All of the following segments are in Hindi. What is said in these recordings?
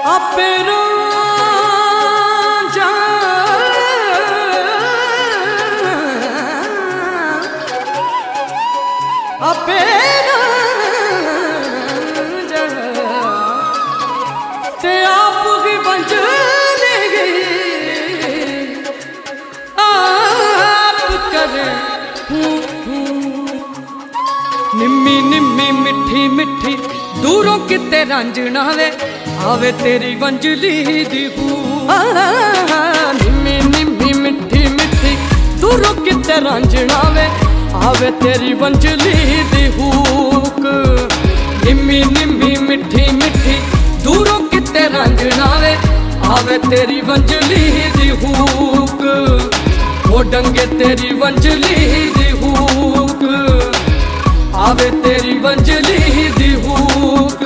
आपे रांझा आपे रांझा ते आप ही बंज ले गई आप करे निम्मी निम्मी मिठी मिठी दूरों किते रांझना वे आवे तेरी वंजली दी निम्मी निम्मी मिठी मिठी दूरों किते रांझना वे आवे तेरी वंजली दी हूक। निम्मी निम्मी मिठी मिठी दूरों किते रांझना वे आवे तेरी वंजली दी हूक। वो डंगे तेरी वंजली दी हूक आवे तेरी वंजली दी हूक।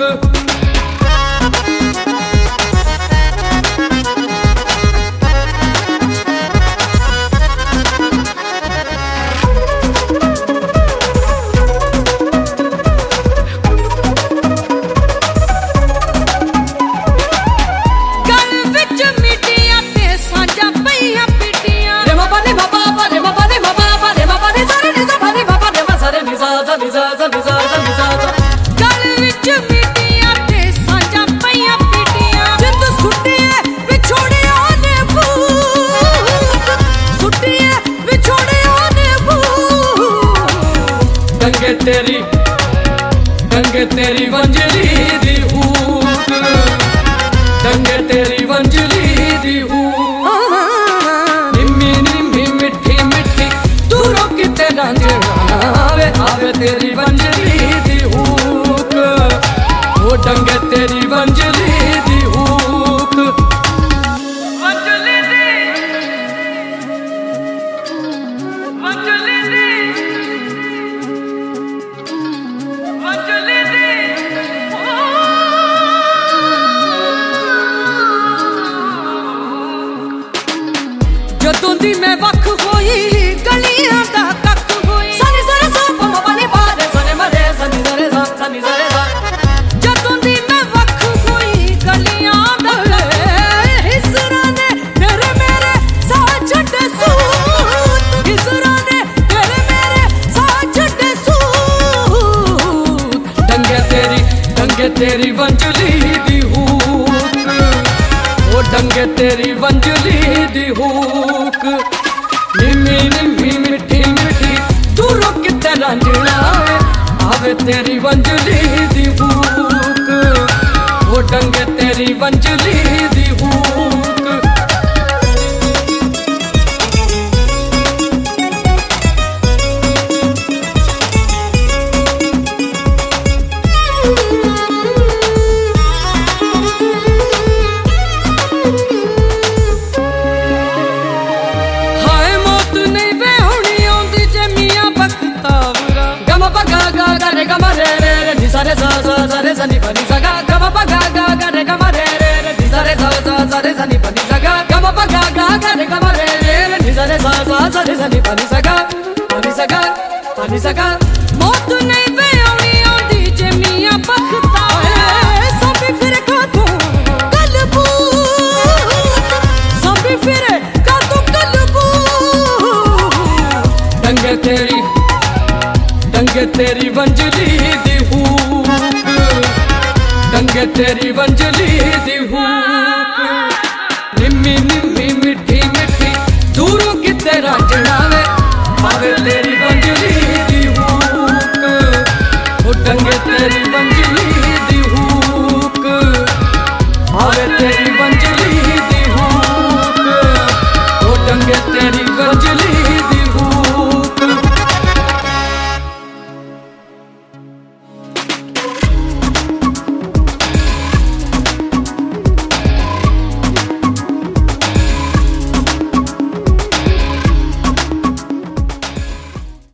डंगे तेरी वंजली दी हूक डंगे तेरी वंजली दी हूक। निम्मी निम्मी मिठी मिठी दूरों किते रांझना वे आवे तेरी वंजली दी हूक। वो डंगे तेरी वंजली दी हूक। वंजली दी वंजली दी जदों दी मैं वख होई गलियां दा कख होई सनी सरे सा पमा पानी पारे सने मरे सनी सरे सा सनी सरे सा। जदों दी मैं वख होई गलियां दा हिसरा ने तेरे मेरे साथ छड्डे सूत हिसरा ने तेरे मेरे साथ छड्डे सूत। डंगे तेरी वंजली दी हूक वो डंगे तेरी वंजली दी हूक। निम्मी निम्मी मिठी मिठी दूरों किते रांझना आवे तेरी वंजली दी हूक। वो डंगे तेरी वंजली दी हूक। सरे सा सा सरे सनी पनी सगा गम प गा गा गा रे गम रे रे रे सरे सा सा सरे सनी पनी सगा गम प गा गा गा रे गम रे रे रे सरे सा सा सरे सनी पनी सगा पनी सगा मौत नहीं वे आउनी आंदी जे मियां बखता सबी फिर का तू कलबू सबी फिर का तू कलबू। डंगे तेरी वंजली दी हूक डंगे तेरी वंजली दी हूक। निम्मी निम्मी मिठी मिठी दूरों किते रांझना